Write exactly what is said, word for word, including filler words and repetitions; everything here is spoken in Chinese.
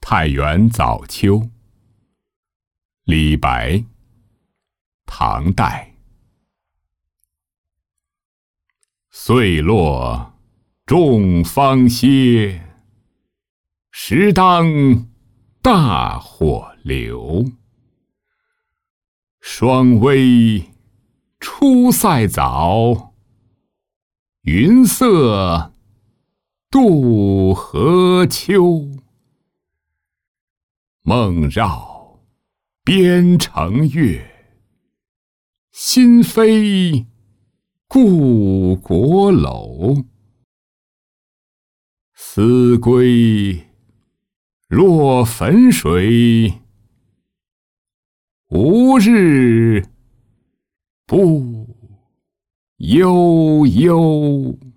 菜园早秋，李白，唐代。岁落众芳歇，时当大火流。霜微出塞早，云色渡河秋。梦绕边城月，心飞故国楼。思归若汾水，无日不悠悠。